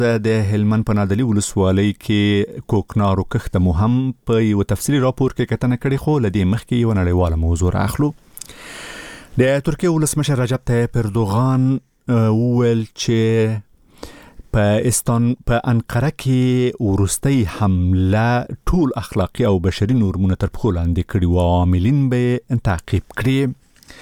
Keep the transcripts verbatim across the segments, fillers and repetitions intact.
د هلمند په نادلي ولسوالۍ کې کوکنارو کښت مو هم په یو تفصیلي راپور کې کتنه کړې، خو لدې مخکې یو نړیواله موضوع اخلو. د ترکیه ولسمشر رجب طیب اردوغان وویل چې په استان په انقره کې ورستۍ حمله ټول اخلاقی او بشري نورمونه تر پښو لاندې کړي او عاملین به تعقیب کړي.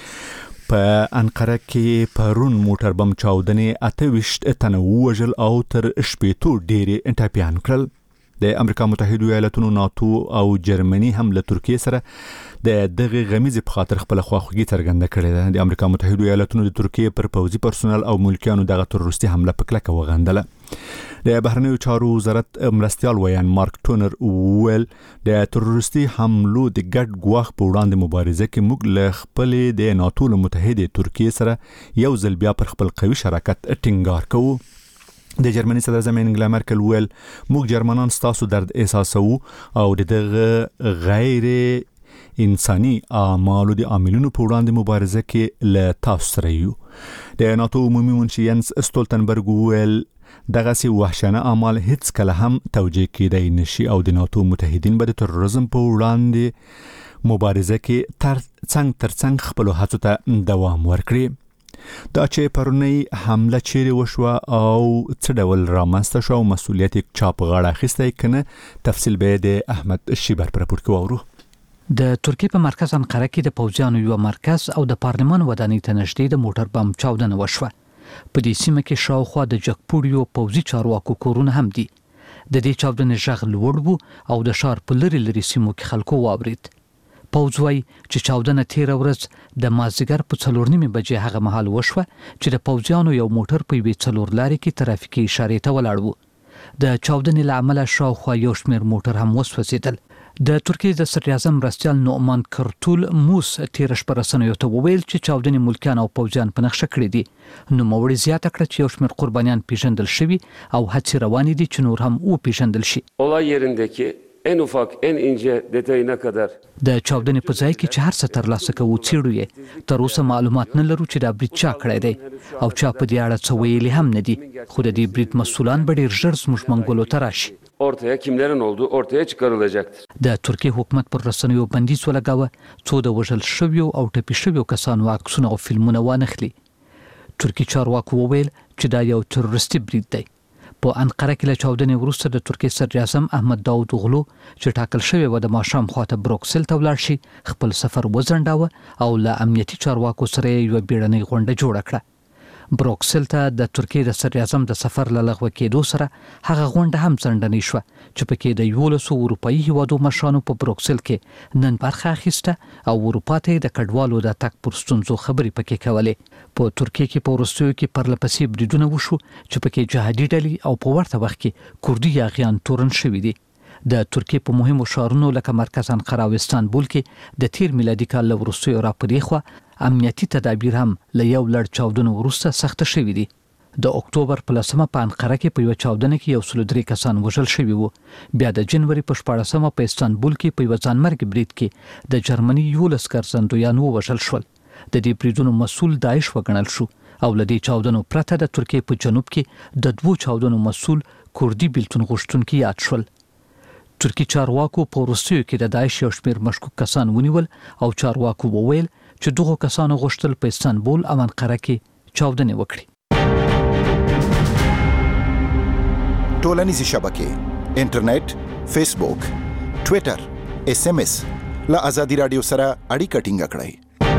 په انقره کې پرون موټر بم چاودنې اته ویشت تنه ووژل او تر شپېتو ډېرې ټپیان کړل. د امریکا متحده ایالاتونو، ناتو او جرمني هم له ترکیه سره د دغه غمیزې په خاطر خپل خواخوږي څرګنده کړې ده. د امریکا متحده ایالاتونو د ترکیه پر پوځي پرسونل او ملکیانو دغه تروریستي حمله په کلکه وغندله. د بهرنیو چارو وزارت مرستیال ویان مارک ټونر وویل د تروریستي حملو د ګډ ګواښ په وړاندې مبارزه کې موږ له خپلې د ناتو له متحده ترکیه سره یو ځل بیا پر خپل قوي شراکت ټینګار کوو. د جرمني صدر زمین انګلا مرکل ویل موږ جرمنان ستاسو درد احساسو او دغه غیر انساني اعمالو د عاملونو په وړاندې مبارزه کې له تاسو سره یو. د ناتو عمومي منشي ینس استولتنبرګ ویل دغه سي وحشانه اعمال هیڅ کله هم توجیه کېدای نشي او د ناتو متحدین به د تروریزم په وړاندې مبارزه کې تر څنګ تر څنګ خپل هڅو ته دوام ورکړي. دا چې پرونی حمله چیرې وشوه او څه ډول رامنځته شو او مسؤلیت یې چا په غاړه اخیستی کنه، تفصیل به د احمد شیبر پر راپور کې واورو. د ترکیه په مرکز انقره کې د پوځیانو یو مرکز او د پارلمان ودانۍ ته نږدې د موټر بم چاودنه وشوه. په دې سیمه کې شاوخوا د جګپوړیو پوځي چارواکو کورونه هم دي. د دې چاودنې غږ لوړ و او د ښار په لري لري سیمو کې خلکو واورید. پوځ وایي چې چاودنه تیره ورځ د مازدیګر په څلور نیمې بجې هغه مهال وشوه چې د پوځیانو یو موټر په یوې څلور لارې کې ترافیکي اشارې ته ولاړ و. د چاودنې له امله شاوخوا یو شمېر موټر هم وسوځېدل. د ترکیه د صدر اعظم مرستیال نومان کرتول موس تیره شپه رسنیو ته وویل چې چاودنې ملکیان او پوځیان په نښه کړي دي. نوموړي زیاته کړه چې یو شمېر قربانیان پیژندل شوي او هڅې روانې دي چې نور هم وپیژندل شي. olay yerindeki en ufak en ince detayına kadar د چاودنې په ځای کې چې هر څه ترلاسه کوو څېړو یې. تر اوسه معلومات نه لرو چې دا برید چا کړی دی او چا په دې اړه څه ویلي هم نه دي، خو د دې برید مسؤلان به ډېر ژر زموږ منګولو ته راشي. ortaya kimlerin olduğu ortaya çıkarılacaktır. د ترکیه حکومت پر رسنیو بندیز ولګاوه څو د وژل شویو او ټپي شویو کسانو عکسونه او فلمونه وانخلي. ترکیه چارواکو وویل چې دا یو تروریستي برید دی. په انقره کې له چاودنې وروسته د ترکیه صدر اعظم احمد داود اوغلو چې ټاکل شوی و د ماښام خواته بروکسل ته ولاړ شي خپل سفر وځنډاوه او له امنیتي چارواکو سره یو بیړنۍ غونډه جوړه کړه. بروکسل ته د ترکیه د صدر اعظم د سفر له لغوه کېدو سره هغه غونډه هم ځنډنۍ شوه چې پکې د یولسو اروپایي هیوادو مشرانو په بروکسل کې نن برخه اخیسته او اروپا ته د کډوالو د تګ پر ستونزو خبرې پکې کولې. په ترکیه کې په وروستیو کې پرلپسې بریدونه وشو چې پکې جهادي ډلې او په ورته وخت کې کوردي یاغیان تورن شوي دي. د ترکیه په مهمو ښارونو لکه مرکز انقره او استانبول کې د تیر میلادي کال له وروستیو راپورې خوا امنیتي تدابیر هم له یو لړ چاودنو وروسته سخته شوي دي. د اکتوبر په لسمه په انقره کې په یو چاودنه کې یو سل درې کسان وژل شوي وو. بیا د جنوري په شپاړسمه په استانبول کې په یو ځانمرګي برید کې د جرمني یولس ګرځندویان ووژل شول. د دې بریدونو مسؤل داعش وګڼل شو او له دې چاودنو پرته د ترکیه په جنوب کې د دوو چاودنو مسؤل کوردي بیلتون غوښتونکي یاد شول. ترکی چارواکو په وروستیو کې د داعش یو شمېر مشکوک کسان ونیول او چارواکو وویل چې دغو کسانو غوښتل په استانبول او انقره کې چاودنې وکړي. ټولنیزې شبکې انټرنیټ، فیسبوک، ټویټر، اس ام اس له ازادي راډیو سره اړیکه ټینګه کړئ.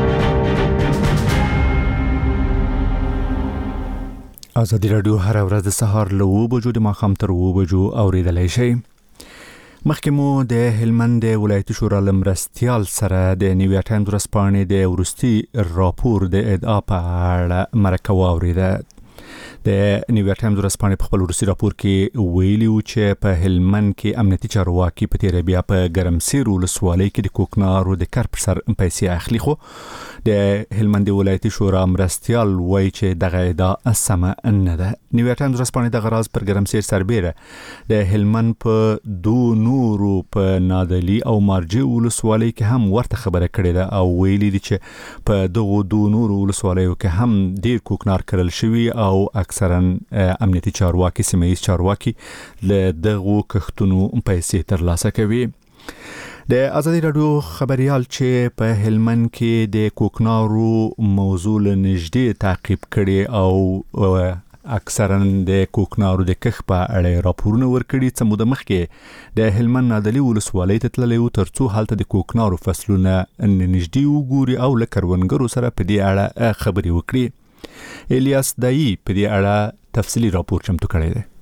ازادي راډیو هر ورځ د سهار له اوه بجو د ماښام تر اوه بجو اورېدلی شئ. مخکې مو د هلمند ولایتي شورا له مرستیال سره د نیویا ټایمز ورځپاڼې د وروستي راپور د ادعا په اړه مرکه واورېده. د نیویا ټایمز ورځپاڼې په خپل وروستي راپور کې ویلي و چې په هلمند کې امنیتي چارواکي په تیره بیا په ګرمسیر ولسوالۍ کې د کوکنارو د کار پر سر پیسې اخلي، خو د هلمند ولایتي شورا مرستیال وایي چې دغه ادعا سمه نه ده. نیویا ټایمز ورځپاڼې دغه راز پر ګرمسیر سربیره د هلمند په دو نورو په نادلي او مارجې ولسوالۍ کې هم ورته خبره کړې ده او ویلي دي چې په دغو دو نورو ولسوالیو کې هم ډیر کوکنار کرل شوي او اکثرا امنیتي چارواکي سیمه‌یز چارواکي له دغو کښتونو پیسې ترلاسه کوي. د ازادي رادیو خبريال چې په هلمند کې د کوکنارو موضوع نږدې تعقیب کړي او اکثرا د کوکنارو د کښ په اړه راپورونه ورکړي چې موده مخکې د هلمند نادلي ولسوالۍ ته تللی و ترڅو هلته د کوکنارو فصلونه نږدې وګوري او له کروندګرو سره په دې اړه خبرې وکړي. الیاس دایی په دې اړه تفصیلي راپور چمتو کړی دی.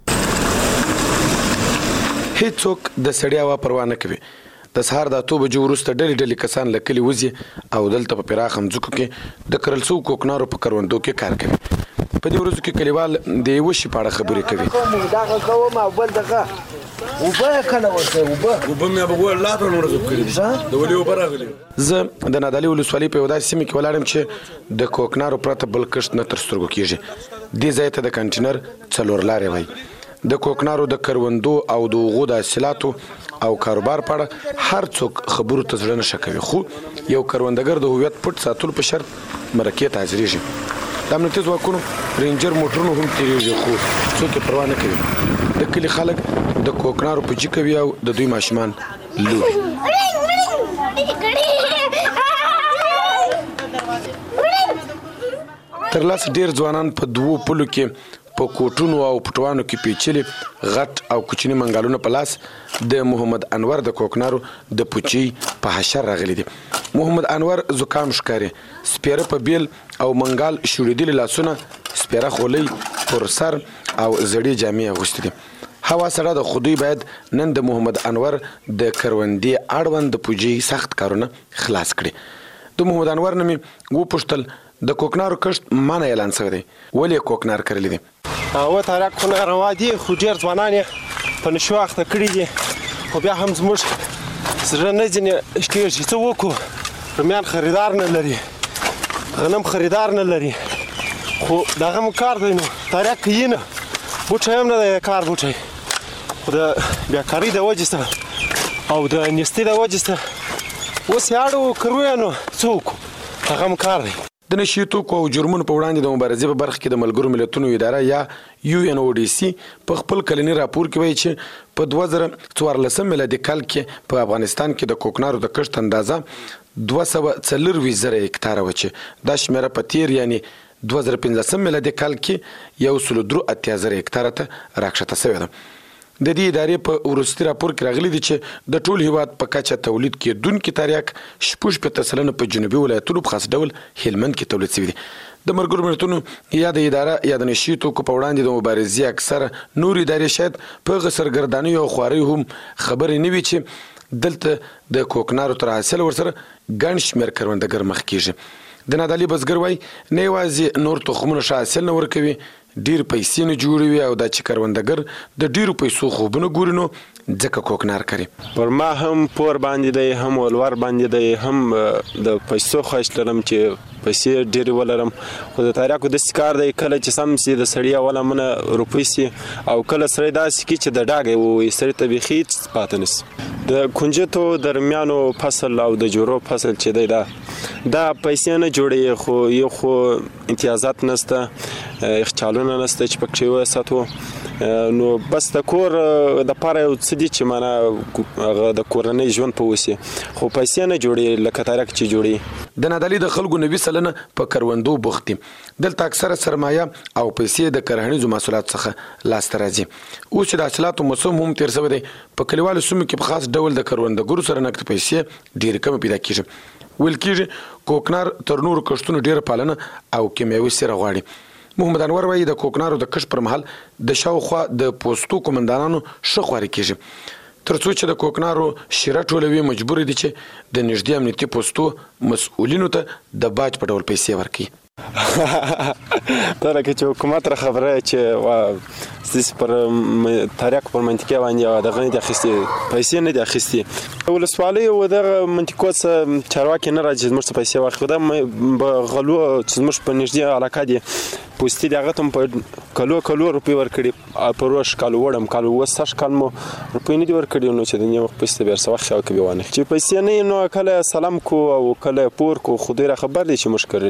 هیڅوک د سړیا وا پروا نه کوي. د سهار د اته بجو وروسته ډلې ډلې کسان له کلي وځي او دلته په پراخ مځکو کې د کرل شوو کوکنارو په کروندو کې کار کوي. په دې ورځو کې کلیوال د یوه شي په اړه خبرې کوي. دغه کوم او بل دغه اوبه کنه ورته اوبه اوبه مې به ګور لا ټول ورځو کړی د ولې اوبه راغلي. زه د نادعلي ولسوالۍ په یوه داسې سیمه کې ولاړم چې د کوکنارو پرته بل کښت نه تر سترګو کېږي. دې ځای ته د کنټینر څلور لارې وایي. د کوکنارو د کروندو او د هغو د حاصلاتو او کاروبار په اړه هر څوک خبرو ته زړه نشه کوي، خو یو کروندګر د هویت پټ ساتلو په شرط مرکې ته حاضرېږي. د امنیتي ځواکونو رینجر موټرونو هم تېرېږي، خو څوک یې پروا نه کوي. د کلي خلک د کوکنارو پوجي کوي او د دوی ماشومان لوبي. تر لاسه ډېر ځوانان په دوو پلو کې په کوټونو او پټوانو کې پیچلي غټ او کوچني منګالونه په لاس د محمد انور د کوکنارو د پوچي په حشر راغلي دي. محمد انور زکام ښکاري، سپیره په بیل او منګال شوړېدلي لاسونه، سپیره خولۍ پر سر او زړې جامې اغوستې دي. هوا سړه ده، خو دوی باید نن د محمد انور د کروندې اړوند د پوجي سخت کارونه خلاص کړي. د محمد انور نه مې وپوښتل د کوکنارو کښت مانه اعلان شوی دی، ولې یې کوکنار کرلی دي؟ اوه تاریک خو ناروا دي، خو ډېر ځوانان یې په نشو اخته کړي دي، خو بیا هم زموږ زړه نه ځینې کېږي. څه وکړو؟ رومیان خریدار نه لري، غنم خریدار نه لري، خو دغه مو کار دی. نو تاریک یې نه بوټی هم نه دی کار بوټی، خو د بیکارۍ د وجې څخه او د نیستۍ د وجې څخه اوس یې اړ کرویه. نو څه وکړو؟ هغه مو کار دی. د نشي توکو او جرمونو په وړاندې د مبارزې په برخه کې د ملګرو ملتونو اداره یا یو ان او ډي سي په خپل کلني راپور کې وایي چې په دوه زره څوارلسم میلادي کال کې په افغانستان کې د کوکنارو د کښت اندازه دوه سوه څلرویشت زره هکتاره وه، چې دا شمیره په تیر یعنی دوه زره پنځلسم میلادي کال کې یو سلو درې اتیا زره هکتاره ته راکښته شوې ده. د دې ادارې په وروستي راپور کې راغلي دي چې د ټول هیواد په کچه تولید کېدونکي تریاک شپږ شپېته سلنه په جنوبي ولایتونو په خاص ډول هلمند کې تولید شوي دي. د ملګرو ملتونو یا د اداره یا د نشي توکو په وړاندې د مبارزې اکثره نور ادارې شاید په هغه سرګردانیو او خوارۍ هم خبرې نه وي چې دلته د کوکنارو تر حاصل ورسره ګڼ شمېر کروندګر مخ کېږي. د نادعلي بزګر وایي نه یوازې نور تخمونه ښه حاصل نه ورکوي، ډیر پیسې نه جوړوي، او دا چې کروندګر د ډیرو پیسو خوبونه ګوري نو ځکه کوکنار کوي. پر ما هم پور باندې دی، هم ولور باندې دی، هم د پیسو خواهش لرم چې پیسې ډېرې ولرم، خو د تریاکو داسې کار دی کله چې سم سي د سړي اوله منه روپۍ سي او کله سړی داسې کړي چې د ډاګی ووایي سړي ته بیخي هېڅ پاته نه سي. د کنجدو د رومیانو فصل او د جورو فصل چې دی دا دا پیسې نه جوړوي، خو یو خو امتیازات نسته، یخچالونه نسته چې پکې وساتو، نو بس د کور دپاره یو څه دي چې معنی د کورنۍ ژوند په وسي، خو پیسې نه جوړوي لکه تریاک چې جوړوي. د نادعلي د خلکو نوي سلنه په کروندو بوخت دي. دلته اکثره سرمایه او پیسې د کرهنیزو محصولاتو څخه لاسته راځي. اوس چې د حاصلاتو موسم هم تېر شوی دی، په کلیوالو سیمو کې په خاص ډول د کروندګرو سره نقد پیسې ډېرې کمې پیدا کېږي. ویل کېږي کوکنار تر نورو کښتونو ډېره پالنه او کیمیاوي سره غواړي. محمد انور وایي د کوکنارو د کښت پر مهال د شاوخوا د پوستو قومندانانو ښه خواري کېږي، تر څو چې د کوکنارو شیره ټولوي مجبور دي چې د نږدې امنیتي پوستو مسؤلینو ته د باج په ډول پیسې ورکړي. دا لکه چې حکومت را خبره چې ستاسې پر تریاکو پر منطقې باندې دغه نه دي اخیستې، پیسې نه دي اخیستې. ولسوالۍ و دغه منطقو څخه چارواکي نه راځي چې زموږ څخه پیسې واخلي، خو دا غلو چې زموږ په نږدې علاقه دي پوستي دي هغه ته هم په کلو کلو روپۍ ورکړي، په روش کال وړم کال اووه کال مو روپۍ نه دي ورکړي، نو چې د نیمه وخت پیسې ته بیا څه وخت وانخلي. چې پیسې نه وي نو کله سلام کو او کله پور کو، خو دوی را خبر دي چې موږ کرلي.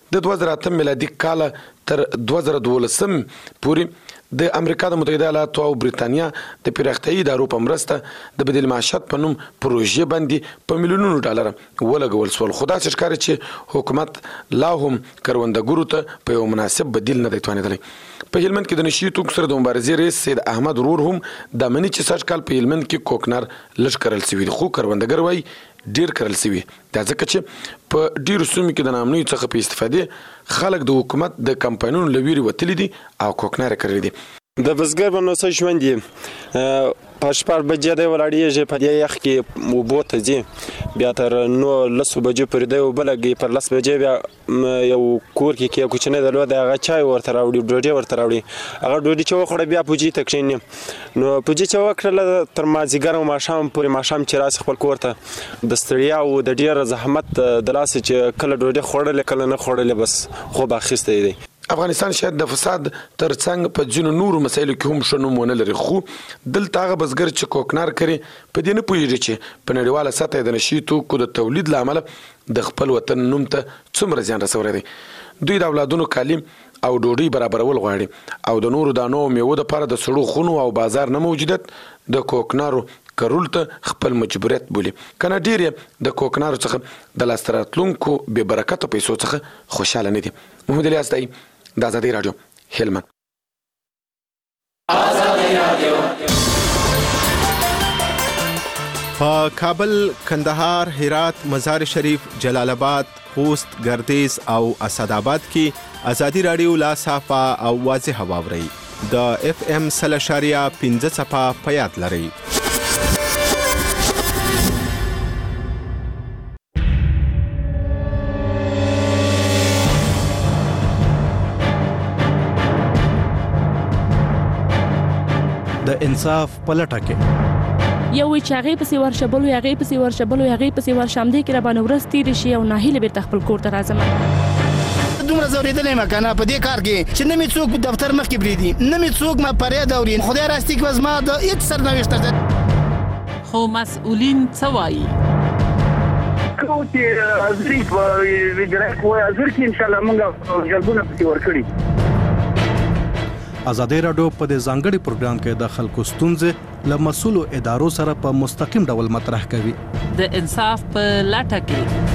د دوه زره اته میلادي کال تر دوه زره دولسم پورې د امریکا د متحده ایالاتو او برېټانیا د پراختیایي ادارو په مرسته د بدیل معیشت په نوم پروژې باندې په میلیونونو ډالر ولګول شول. خو داسې ښکاري چې حکومت لا هم کروندګرو ته په یو مناسب بدیل نه دی توانېدلی. په هلمند کې د نشي توکو سره د مبارزې رئیس سید احمد ورور هم دا مني چې سږ کال په هلمند کې کوکنار لږ کرل شوي دي، خو کروندګر وایي ډیر کرل شوي. دا ځکه چې په ډیرو سیمو کې د ناامنیو څخه په استفادې خلک د حکومت د کمپاینونو له ویرې وتلي دي او کوکنار یې کرلي دي. د بزګر په نو څه ژوند یې په شپږ بجې دی ولاړېږي، په دې یخ کې اوبو ته ځي، بیا تر نو لسو بجې پورې دی اوبه لګوي، پر لس بجې بیا یو کور کې کې کوچنی درلود هغه چای ورته راوړي، ډوډۍ ورته راوړي. هغه ډوډۍ چې وخوړه بیا پوجي ته کښېني. نو پوجي چې وکړله تر مازدیګر او ماښام پورې، ماښام چې راسي خپل کور ته د ستړیا او د ډېر زحمت د لاسه چې کله ډوډۍ خوړلې کله نه خوړلې بس خوب اخیستی دی. افغانستان شاید د فساد تر څنګ په ځینو نورو مسایلو کې هم ښه نوم ونه لري، خو دلته هغه بزګر چې کوکنار کوي په دې نه پوهېږي چې په نړیواله سطحه د نشي توکو د تولید له امله د خپل وطن نوم ته څومره زیان رسولی دی. دوی د اولادونو تعلیم او ډوډۍ برابرول غواړي او د نورو دانو او میوو دپاره د سړو خونو او بازار نه موجودیت د کوکنارو کرول ته خپل مجبوریت بولي. کنه ډېر یې د کوکنارو څخه د لاسته راتلونکو بې برکته پیسو څخه خوشحاله نه دي. محمد الیاس دی، د آزادۍ راډیو، هلمند. په کابل، کندهار، هرات، مزار شریف، جلال آباد، خوست، ګردیز او اسداباد کې آزادۍ راډیو لا صافه او واضح واورئ. د اف ام سل اشاریه پنځه څپه په یاد لرئ. د انصاف پلټه کې یو وی چې هغه پسې ورشبل وي، هغه پسې ورشبل وي، هغه پسې ورشم دی کې را باندې ورس تیر شي او ناهیله به خپل کور ته راځم. دومره زوریدلې ما کنه په دې کار کې چې نه می څوک دفتر مخ کې بریدي، نه می څوک ما پرې دا ورین خدای راستي کې وزما د هیڅ سرنوشت. خو مسؤلین څه وایي؟ کو چې ازري په وجره کو ازر کې ان شاء الله موږ جلبونه پسې ورکړي. آزادۍ راډیو په دې ځانګړي پروګرام کې د خلکو ستونزې له مسؤلو ادارو سره په مستقیم ډول مطرح کوي. د انصاف په لټه کې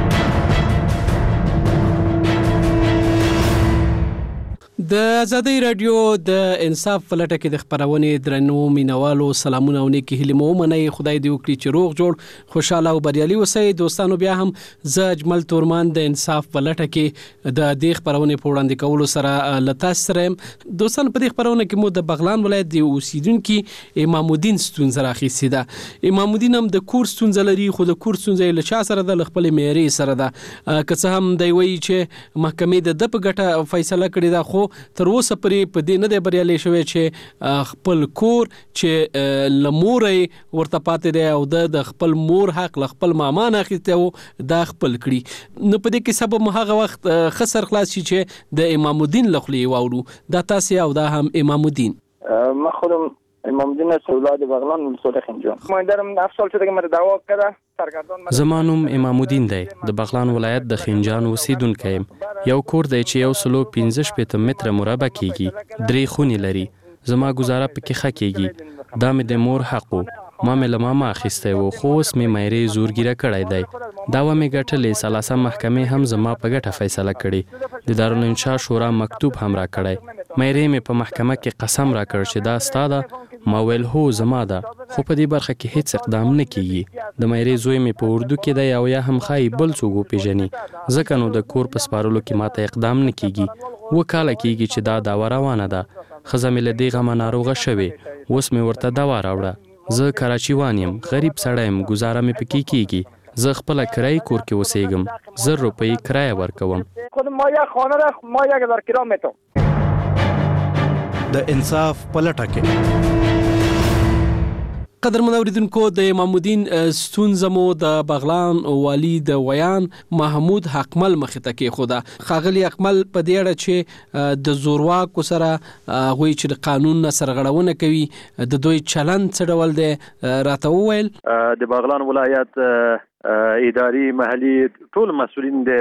د آزادۍ راډیو د انصاف په لټه کې د خبرونې درنو مینوالو سلامونه او نیکی هیلې مو منئ. خدای دې وکړي چې روغ جوړ خوشاله او بریالي اوسئ. دوستانو بیا هم زه اجمل تورمان د انصاف په لټه کې د دې خبرونې په وړاندې کولو سره له تاسو سره یم. دوستانو په دې خبرونه کې مو د بغلان ولایت د اوسیدونکو امام الدین ستونزه راخیستې ده. امام الدین هم د کور ستونزه لري، خو د کور ستونزه له چا سره ده؟ له خپل معیاري سره ده. که څه هم دی وایي چې محکمې د د په ګټه فیصله کړې ده، خو تر اوسه پرې په دې نه دی بریالی شوی چې خپل کور چې لمورې ورته پاتې دی او د خپل مور حق له خپل ماما نه اخیستی و دا خپل کړي. نو په دې کې سبب هغه وخت ښه سرخلاص شي چې د امام الدین له خولې واورو. دا تاسې او دا هم امام الدین. ما خودم امام الدین از اولاد بغلان ولسوالی خنجان. ما دارم هفت سال شده که من دعوا کرده. زما نوم امام الدین دی، د بغلان ولایت د خنجان اوسیدونکی یم. یو کور دی چې یو سلو پنځه شپېته متره مربع کیږي، درې خونې لري. زما ګزاره پکې ښه کیږي. دا مې د مور حق و، ما مې له ماما اخیستی و، خو اوس مې میرې زورګیره کړی دی. دعوه مې ګټلې، ثلاثه محکمې هم زما په ګټه فیصله کړې. د دارالانشا شورا مکتوب هم را کړی. میرې مې په محکمه کې قسم را کړ چې دا ستا ده. ما ویل هو زما ده، خو په دې برخه کې هیڅ اقدام نه کیږي. د میرې زوی مې په اردو کې دی او یا هم ښایي بل څوک وپېژني، ځکه نو د کور په سپارلو کې ماته اقدام نه کیږي. اووه کاله کیږي چې دا دعوه روانه ده. ښځه مې له دې غمه ناروغه شوې، اوس مې ورته دوا راوړه. زه کراچیوان یم، غریب سړی یم، ګزاره مې پکې کیږي. زه خپله کرایي کور کې اوسېږم، زر روپۍ کرایه ورکوم. ما یک خانه ده، ما یک هزار کرایه میتم. د انصاف په لټه کې قدرمن اوریدونکو، د امام الدین ستونزه مو د بغلان والی د ویان محمود حقمل مخې ته کېښوده. ښاغلي حقمل په دې اړه چې د زورواکو سره هغوی چې د قانون نه سرغړونه کوي د دوی چلند څه ډول دی راته وویل. د بغلان ولایت اداري محلي ټول مسؤلین د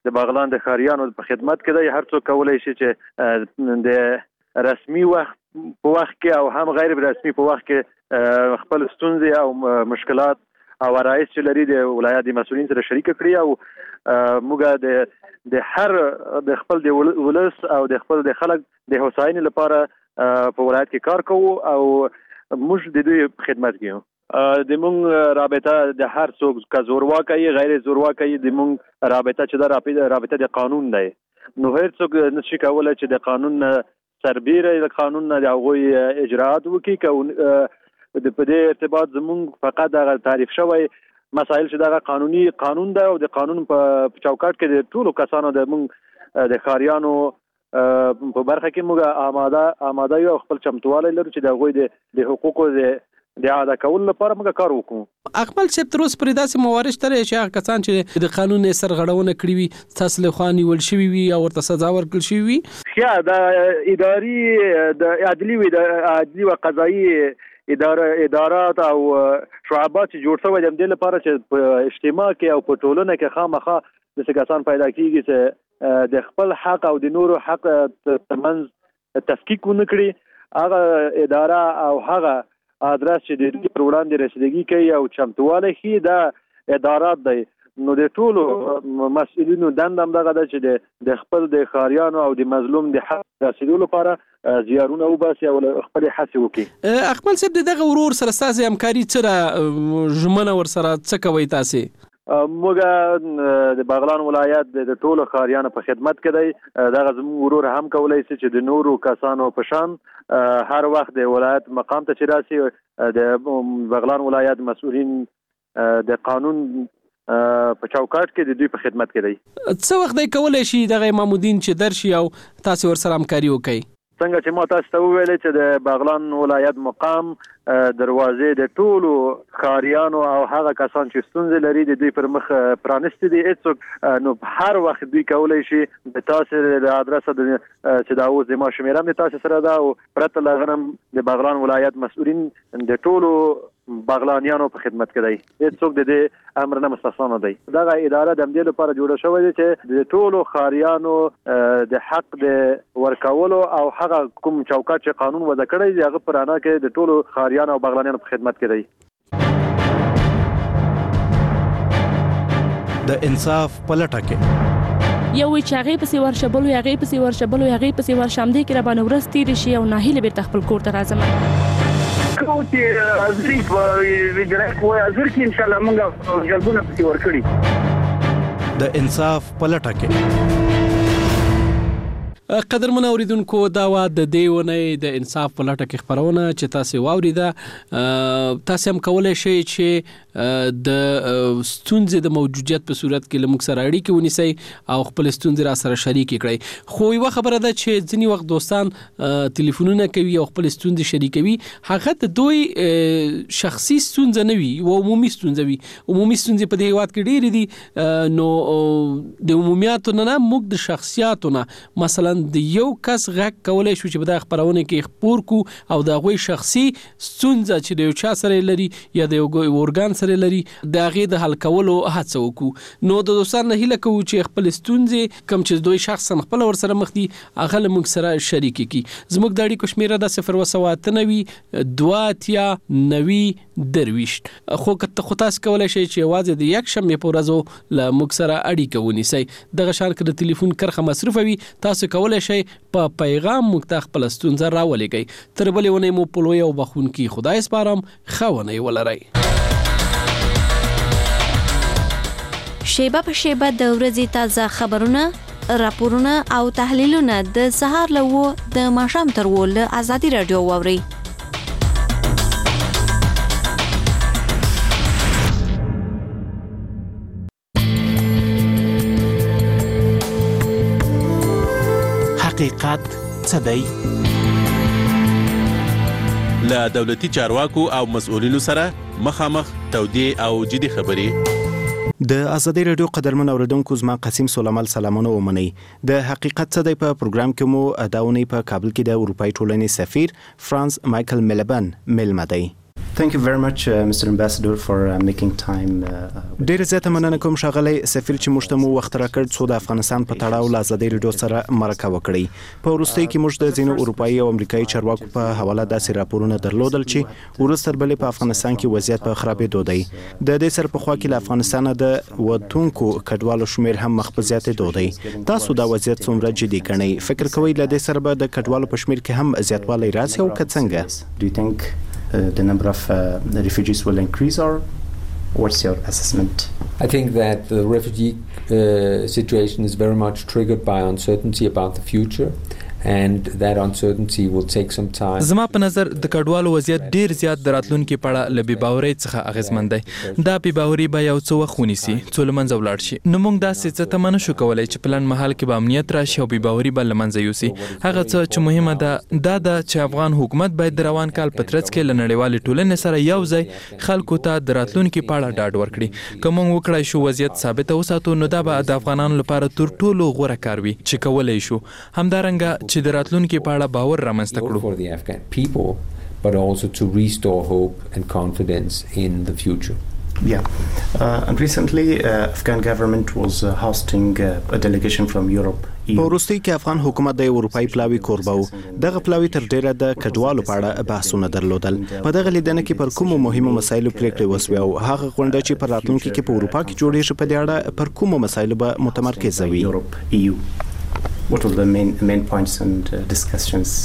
د بغلان د ښاریانو په خدمت کې دی. هر څوک کولی شي چې د رسمي وخت په وخت کې او هم غیر رسمي په وخت کې خپل ستونزې او مشکلات او عرایض چې لري د ولایت د مسؤلین سره شریک کړي او موږ د د هر د خپل د ولس او د خپل د خلک د هوساینې لپاره په ولایت کې کار کوو او موږ د دوی خدمت کوو. د مونږ رابطه د هر څوک که زورواکه یي غیر زورواکه یي د مونږ رابطه چې د رابطه د قانون دی. نو هر څوک نشي کولای چې د قانون سربیره د قانون نه د هغوی اجراءات وکړي. که د په دې ارتباط زمونږ فقط دغه تعریف شوی مسایل چې دغه قانوني قانون دی او د قانون په چوکاټ کې د ټولو کسانو د مونږ د ښاریانو په برخه کې موږ آماده آماده یو خپل چمتوالی لرو چې د هغوی د حقوقو د د ادا کولو لپاره موږ کار وکړو. اقبال صاحب تر اوسه پرې داسې موارد شته چې هغه کسان چې د قانون سرغړونه کړې وي تاسو له خوا نیول شوي وي او ورته سزا ورکړل شوي وي؟ یا د اداري د عدلي وي د عدلي او قضایي اداره ادارات او شعبات چې جوړ شوی د دې لپاره چې په اجتماع کې او په ټولنه کې خامخا د کسان پیدا کیږي چې د خپل حق او د نورو حق ترمنځ تفکیک ونه کړي. هغه اداره او هغه ادرس چې د دې پر وړاندې رسیدګي کوي او چمتوالی ښيي دا ادارات دی. نو د ټولو مسؤلینو دنده همدغه ده چې د خپل د ښاریانو او د مظلوم د حق رسیدو لپاره زیارونه وباسي او خپل هڅې وکړي. اقبال صاحب د دغه ورور سره ستاسې همکاري څه ده؟ ژمنه ورسره څه کوئ تاسې؟ موږ د بغلان ولایت د ټولو ښاریانو په خدمت کې دی. دغه زموږ ورور هم کولی شي چې د نورو کسانو په شان هر وخت د ولایت مقام ته چې راسي د بغلان ولایت مسؤلین د قانون په چوکاټ کې د دوی په خدمت کې دی. څه وخت دی کولی شي دغه امام الدین چې درشي او تاسې ورسره همکاري وکړئ؟ څنګه چې ما تاسو ته وویلې چې د بغلان ولایت مقام دروازې د ټولو ښاریانو او هغه کسان چې ستونزې لري د دوی پر مخ پرانیستې دي. هېڅوک نو هر وخت دوی کولی شي د تاسې د ادرسه چې دا اوس زما شمېره هم د تاسې سره ده او پرته له هغه هم د بغلان ولایت مسؤلین د ټولو بغلانیانو په خدمت کې دی. هېڅوک د دې امر نه مستثنا نه دی. دغه اداره د همدې لپاره جوړه شوې ده چې د ټولو ښاریانو د حق د ورکولو او هغه کوم چوکاټ چې قانون وضع کړی دی هغه په رڼا کې د ټولو ښاریانو او بغلانیانو په خدمت کې دی. د انصاف په لټه کې یو چې هغه پسې ورشبلو هغه پسې ورشبلو هغه پسې ورشمدې کې را باندې ورځ تیر شي او ناهیله بیرته خپل کور ته راځم. کوتي ازري ویډرا کوی ازر کې ان شاء الله موږ جلبونه پسې ورکړي. د انصاف په لټه کې قدرمن اوریدونکو دا وا د دې ونې د انصاف په لټه کې خبرونه چې تاسو واوریده. تاسو هم کولای شئ چې د ستونزې د موجودیت په صورت کې لمک سره اړیکه ونیسئ او خپل ستونزې را سره شریک کړئ. خو یو خبره ده چې ځینی وخت دوستان ټلیفونونه کوي او خپل ستونزې شریکوي. هغه د دوی شخصي ستونزې نه وي او عمومي ستونزې وي. عمومي ستونزې په دې هیواد کې ډېرې دي. نو د عمومیاتو نه موږ د شخصیاتو نه مثلا د یو کس غږ کولای شو چې په دغه خبرونه کې خبر کو او د هغوی شخصي ستونزه چې د یو چا سره لري یا د یو اورګان سره لري د هغې د حل کولو هڅه وکړو. نو د دوستانو نه هیله کوو چې خپل ستونزې کوم چې دوی شخصا خپل ورسره مخ دي هغه له موږ سره شریک کړي. زموږ د اړیکو شمېره ده صفر اووه سوه اته نوي دوه اتیا نوي درویشت. خو که تاسو کولی شئ چې یوازې د یکشنبې په ورځو له موږ سره اړیکه ونیسئ. دغه شان که د ټلیفون کرښه مصرفه وي تاسو کولی شئ په پیغام موږ ته خپله ستونزه راولېږئ. تر بلې ونې مو په لوی او بخښونکي خدای سپارم. ښه ونې ولرئ. شیبه په شیبه د ورځې تازه خبرونه، راپورونه او تحلیلونه د سهار له اووه د ماښام تر اووه له ازادي راډیو واورئ. حقیقت څه دی؟ له دولتي چارواکو او مسؤلینو سره مخامخ تودې او جدي خبرې. د ازادي رادیو قدرمن اوریدونکو زما قسم سولمل سلامونه ومني. د حقیقت څه دی په پروګرام کې مو داونی په کابل کې د اروپای ټولنې سفیر فرانس مایکل ملبن ملمه دی. Thank you very much, uh, Mister Ambassador, for uh, making time. ډېر زیاته مننه کوم ښاغلی سفیر چې موږ ته مو وخت راکړ څو د افغانستان په تړاو له ازادۍ راډیو سره مرکه وکړئ. په وروستۍ کې موږ د ځینو اروپایي او امریکایي چارواکو په حواله داسې راپورونه درلودل چې وروسته تر بلې په افغانستان کې وضعیت په خرابېدو دی. د دې سره پخوا کې له افغانستانه د وتونکو کډوالو شمېر هم مخ په زیاتېدو دی. تاسو دا وضعیت څومره جدي ګڼئ؟ فکر کوئ له دې سره به د کډوالو په شمېر کې هم زیاتوالی راسي او که څنګه؟ Do you think Uh, the number of uh, the refugees will increase, or what's your assessment? I think that the refugee uh, situation is very much triggered by uncertainty about the future. and that uncertainty will take some time. زما په نظر د کډوالو وضعیت ډیر زیات د راتلونکي په اړه له بې باورۍ څخه اغېزمن دی. دا بې باوري به یو څه وخت ونیسي څو له منځه ولاړ شي. نو موږ داسې څه تمه نشو کولی چې په لنډ مهال کې به امنیت راشي او بې باوري به له منځه یوسي. هغه څه چې مهمه ده دا ده چې افغان حکومت باید د روان کال په ترڅ کې له نړیوالې ټولنې سره یو ځای خلکو ته د راتلونکي په اړه ډاډ ورکړي. که موږ وکړای شو وضعیت ثابته وساتو نو دا به د افغانانو لپاره تر ټولو غوره کار وي چې کولی شو. همدارنګه چې د راتلونکي په اړه باور رامنځته کړو. But also to restore hope and confidence in the future. Yeah, uh, and recently uh, Afghan government was uh, hosting uh, a delegation from Europe. په وروستۍ کې افغان حکومت د اروپایي پلاوي کوربه و. دغه پلاوي تر ډیره د کډوالو په اړه بحثونه درلودل. په دغه لیدنه کې پر کومو مهمو مسایلو پریکړې وسوې او هغه غونډه چې په راتلونکي کې په اروپا کې جوړیږي په دې اړه پر کومو مسایلو به متمرکز وي. Europe, E U. What were the main main points and uh, discussions?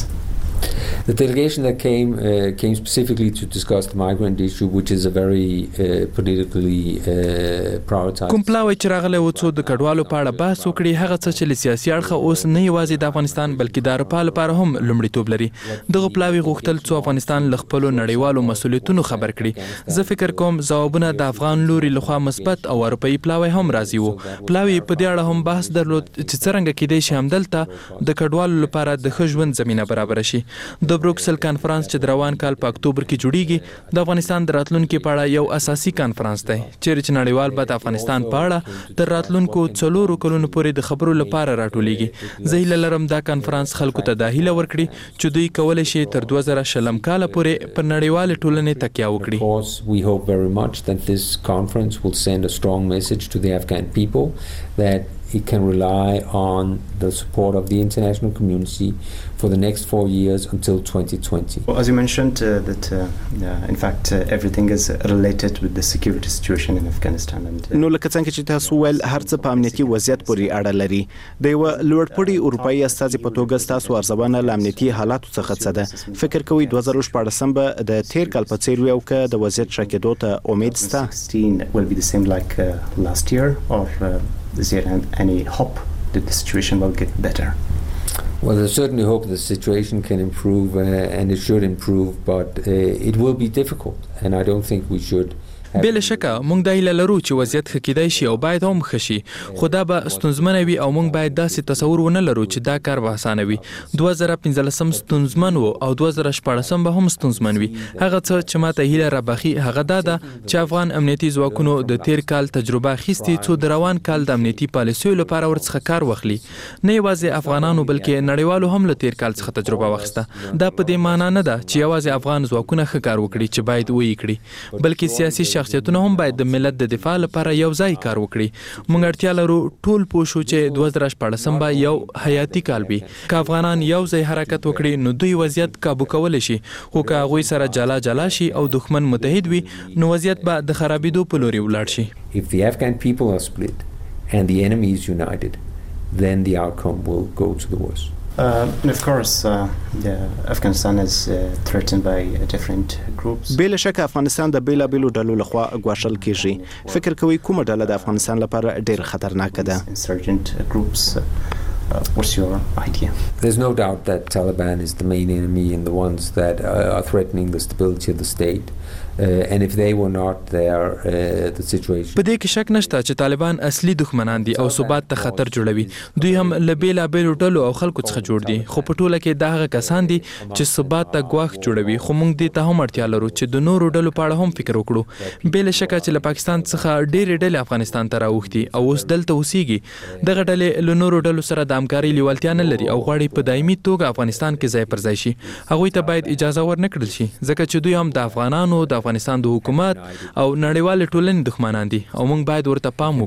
The delegation that came uh, came specifically to discuss the migrant issue, which is a very uh, politically uh, prioritized. کوم پلاوی چې راغلی و څو د کډوالو په اړه بحث وکړي هغه څه چې له سیاسي اړخه اوس نه یوازې د افغانستان بلکې د اروپا لپاره هم لومړیتوب لري. دغه پلاوی غوښتل څو افغانستان له خپلو نړیوالو مسؤلیتونو خبر کړي. زه فکر کوم ځوابونه د افغان لوري لخوا مثبت او اروپایي پلاوی هم راځي وو. پلاوی په دې اړه هم بحث درلود چې څرنګه کېدای شي همدلته د کډوالو لپاره د ښه ژوند زمینه برابر شي. د بروکسل کانفرنس چې د روان کال په اکتوبر کې جوړیږي د افغانستان د راتلونکي په اړه یو اساسي کانفرنس دی چیرې چې نړیوال به د افغانستان په اړه تر راتلونکو څلورو کلونو پورې د خبرو لپاره راټولیږي. زه هیله لرم دا کانفرنس خلکو ته دا هیله ورکړي چې دوی کولی شي تر دوه زره شلم کاله پورې پر نړیوالې ټولنې تکیه وکړي. We hope very much that this conference will send a strong message to the Afghan people that it can rely on the support of the international community for the next four years until twenty twenty. Well, as you mentioned, uh, that uh, uh, in fact uh, everything is related with the security situation in Afghanistan. And uh, نو لکه څنګه چې تاسو ول هر څه په امنیتي وضعیت پورې اړه لري. د یو لوړپوړي اروپایي استازي په توګه تاسو ارزونه ل امنیتي حالاتو څخه څه ده؟ فکر کوئ دوه زره شپاړسم به د تیر کال په څیر وي او که د وضعیت ښه کېدو ته امید شته؟ will be the same like uh, last year or uh, is there any hope that the situation will get better? Well, there's certainly hope the situation can improve uh, and it should improve, but uh, it will be difficult and I don't think we should بله شکه موږ دا هیله لرو چې وضعیت ښه کیدای شي او باید هم ښه شي خو دا به ستونزمنه وي او موږ باید داسې تصور ونه لرو چې دا کار به اسانه وي. دوه زره پنځلسم ستونزمن و او دوه زره شپاړسم به هم ستونزمن وي. هغه څه چې ماته هیله رابخي هغه دا ده چې افغان امنیتي ځواکونو د تیر کال تجربه اخیستې څو د روان کال د امنیتي پالیسیو لپاره ورڅخه کار واخلي. نه یوازې افغانانو بلکې نړیوالو هم له تیر کال څخه تجربه واخیسته. دا په دې معنی نه ده چې یوازې افغان ځواکونه ښه کار وکړي چې باید ویې کړي بلکې سیاسي شخصیتونه هم باید د ملت د دفاع لپاره یو ځای کار وکړي. موږ اړتیا لرو ټول پوه شو چې دوه زره شپاړسم به یو حیاتي کال وي. که افغانان یو ځای حرکت وکړي نو دوی وضعیت کابو کولی شي خو که هغوی سره جلا جلا شي او دښمن متحد وي نو وضعیت به د خرابېدو په لوري ولاړ شي. If the Afghan people are split and the enemy is united then the outcome will go to the worst. Uh, and of course, uh, yeah, Afghanistan is uh, threatened by uh, different groups. بلا شک افغانستان د بیلا بیلو ډلو لخوا ګواښل کیږي. فکر کوئ کومه ډله د افغانستان لپاره ډیر خطرناک ده؟ Insurgent groups. Uh, what's your idea? There's no doubt that Taliban is the main enemy and the ones that uh, are threatening the stability of the state. Uh, and if they were not there, uh, the situation. په دې کې شک نشته چې طالبان اصلي دښمنان دي او ثبات ته خطر جوړوي. دوی هم له بېلابېلو ډلو او خلکو څخه جوړ دي خو په ټوله کې دا هغه کسان دي چې ثبات ته ګواښ جوړوي. خو موږ دې ته هم اړتیا لرو چې د نورو ډلو په اړه هم فکر وکړو. بېله شکه چې له پاکستان څخه ډېرې ډلې افغانستان ته راوښتي او اوس دلته اوسېږي. دغه ډلې له نورو ډلو سره د د همکارۍ لیوالتیا نه لري او غواړي په دایمي توګه افغانستان کې ځای پر ځای شي هغوی ته باید اجازه ورنکړل شي ځکه چې دوی هم د افغانانو د افغانستان د حکومت او نړیوالې ټولنې دښمنان دي او موږ باید ورته پام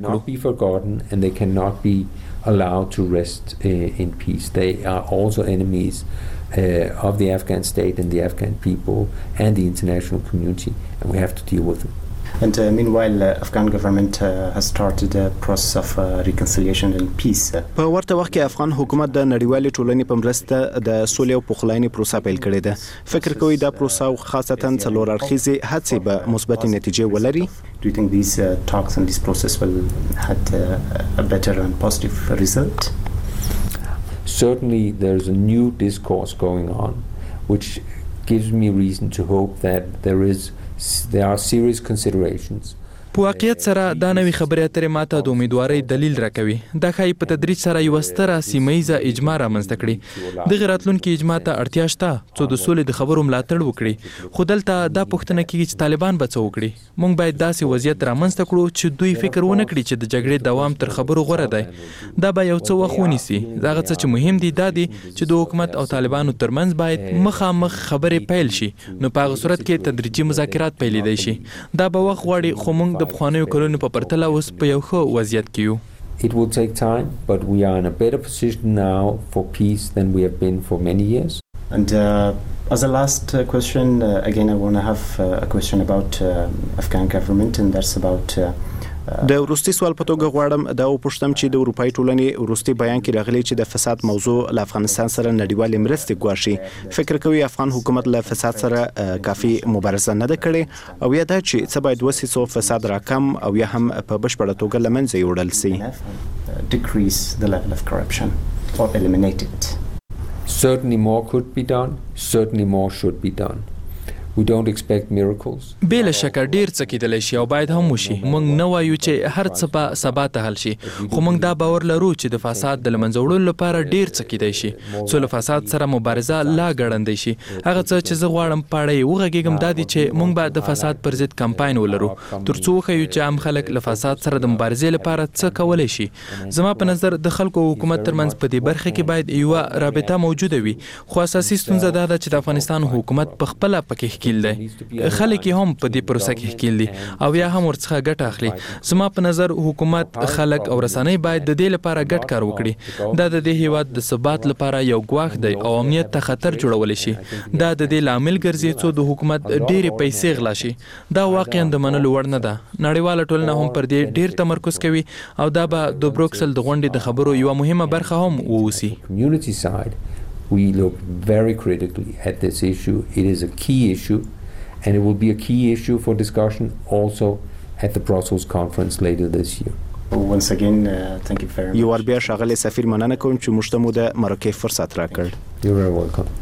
وکړو. allowed to rest uh, in peace. They are also enemies uh, of the Afghan state and the Afghan people and the international community, and we have to deal with them. And uh, meanwhile, uh, Afghan government uh, has started a process of uh, reconciliation and peace. په ورته وخت کې افغان حکومت د نړیوالې ټولنې په مرسته د سولې او پخلاینې پروسه پیل کړې ده. فکر کوئ دا پروسه خاصتا څلور اړخیزې هڅې به مثبتې نتیجې ولري؟ Do you think these uh, talks and this process will have uh, a better and positive result? Certainly, there is a new discourse going on, which gives me reason to hope that there is there are serious considerations. په واقعیت سره دا نوې خبرې اترې ماته د امیدوارۍ دلیل راکوي. دا ښایي په تدریج سره یوه ستره سیمه ییزه اجماع رامنځته کړي. دغې راتلونکي اجماع ته اړتیا شته څو د سولې د خبرو ملاتړ وکړي. خو دلته دا پوښتنه کېږي چې طالبان به څه وکړي. موږ باید داسې وضعیت رامنځته کړو چې دوی فکر ونه کړي چې د جګړې دوام تر خبرو غوره دی. دا به یو څه وخت ونیسي. هغه څه چې مهم دي دا دي چې د حکومت او طالبانو ترمنځ باید مخامخ خبرې پیل شي. نو په هغه صورت کې تدریجي مذاکرات پیلېدای شي. دا به وخت غواړي خو موږ د پخوانیو کلونو په پرتله اوس په یو ښه وضعیت کې یو. It will take time, but we are in a better position now for peace than we have been for many years. And uh, as a last uh, question, uh, again I want to have uh, a question about uh, Afghan government, and that's about uh, د وروستي سوال په توګه غواړم دا وپوښتم چې د اروپایي ټولنې وروستي بیان کې راغلی چې د فساد موضوع له افغانستان سره نړیوالې مرستې ګواښي. فکر کوي افغان حکومت له فساد سره کافي مبارزه نه ده کړې او یا دا چې څه باید وسي څو فساد راکم او یا هم په بشپړه توګه له منځه یوړل سي؟ Decrease the level of corruption or eliminate it. Certainly more could be done. Certainly more should be done. We don't expect miracles. بلا شک ډیر څه کېدلی شي او باید هم وشي. موږ نه وایو چې هر څه به سبا ته حل شي خو موږ دا باور لرو چې د فساد د له منځه وړلو لپاره ډیر څه کېدای شي څو له فساد سره مبارزه لا ګړندی شي. هغه څه چې زه غواړم په اړه یې وغږېږم دا دي چې موږ به د فساد پر ضد کمپاین ولرو تر څو وښیو چې عام خلک له فساد سره د مبارزې لپاره څه کولی شي. زما په نظر د خلکو او حکومت ترمنځ په دې برخه کې باید یوه رابطه موجوده وي خو اساسي ستونزه دا ده چې د افغانستان حکومت په خپله پکې ښکیل دی. خلک هم په دې پروسه کې ښکیل دي او یا هم ورڅخه ګټه اخلي. زما په نظر حکومت خلک او رسنۍ باید د دې لپاره ګډ کار وکړي. دا د دې هیواد د ثبات لپاره یو ګواښ دی او امنیت ته خطر جوړولی شي. دا د دې لامل ګرځي څو د حکومت ډېرې پیسې غلا شي. دا واقعا د منلو وړ نه ده. نړیواله ټولنه هم پر دې ډېر تمرکز کوي او دا به د بروکسل د غونډې د خبرو یوه مهمه برخه هم ووسی. We look very critically at this issue. It is a key issue and it will be a key issue for discussion also at the Brussels conference later this year. Once again, uh, thank you very much. یو ور بیا ښاغلی سفیر مننه کوم چې موږ ته مو د مرکې فرصت راکړ. You're very welcome.